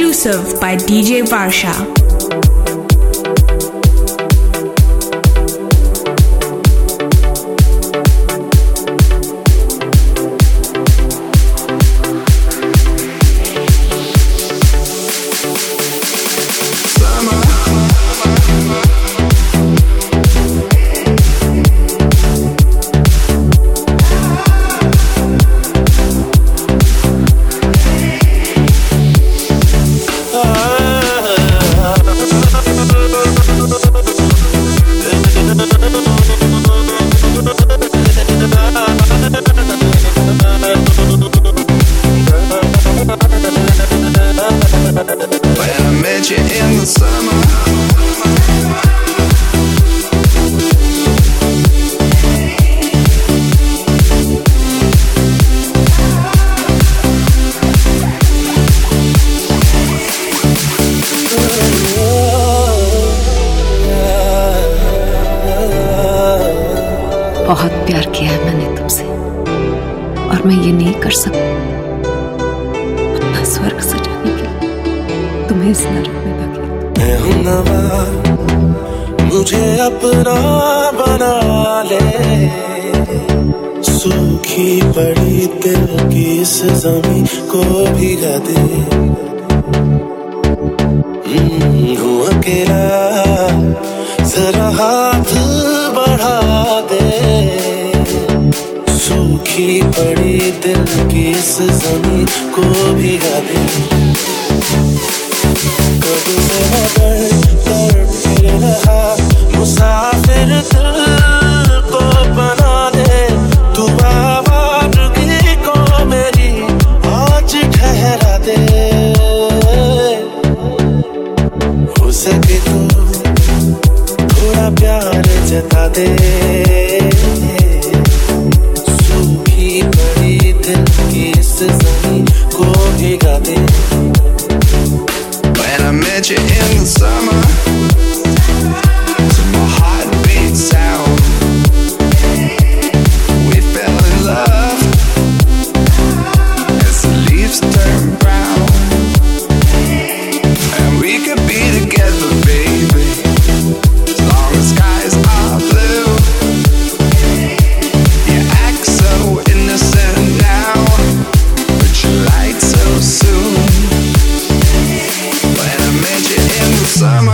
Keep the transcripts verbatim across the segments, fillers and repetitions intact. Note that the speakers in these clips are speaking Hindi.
exclusive by D J Varsha. बहुत प्यार किया है मैंने तुमसे और मैं ये नहीं कर सकती अपना स्वर्ग सजाने के लिए तुम्हें इस नरक में धकेल। मैं हूं नवा, मुझे अपना बना ले, सूखी पड़ी दिल की इस ज़मीं को भिगा दे। हूं अकेला, जरा हाथ बढ़ा दे, सूखी पड़ी दिल की इस ज़मीं को भिगा दे। कभी से मैं दर्द दर्द फिर रहा, मुसाफिर दिल को बना दे। तू आवाज़गी को मेरी आज ठहरा दे। हो सके तो थोड़ा प्यार जता दे, सूखी पड़ी दिल की इस ज़मीं को भिगा दे। When I met you in the summer, to my heartbeat sound, we fell in love as the leaves turn brown, and we could be together, baby, as long as skies are blue. You act so innocent now, but you lied so soon. Summer.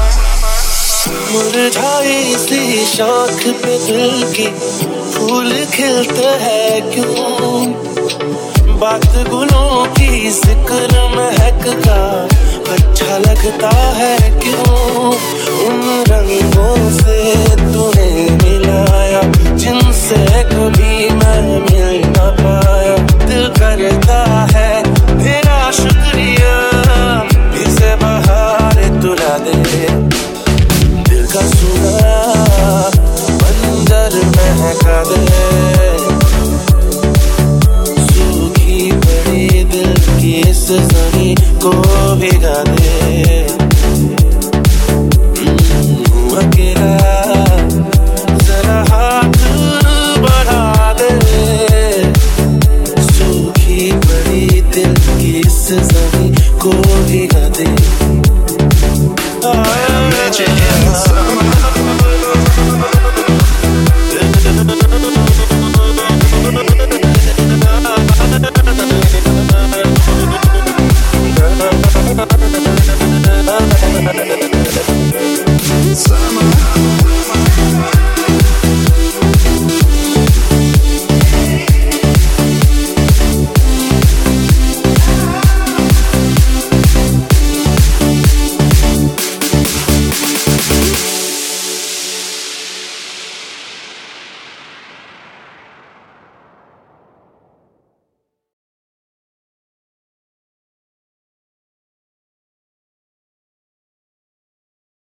मुरझाई सी शाख पे दिल की फूल खिलते हैं क्यों? बात गुलों की जिक्र महक का अच्छा लगता है क्यों? उन रंगों से तूने मिलाया जिनसे कभी मैं मिल न पाया। दिल करता है तेरा शुक्रिया, इसे बाहर तुला दे। दिल का सुना बंदर महका दे, सूखी पड़ी दिल की इस ज़मीं को भिगा दे। हूं अकेला, जरा हाथ बढ़ा दे, सूखी पड़ी दिल की इस ज़मीं को भिगा दे।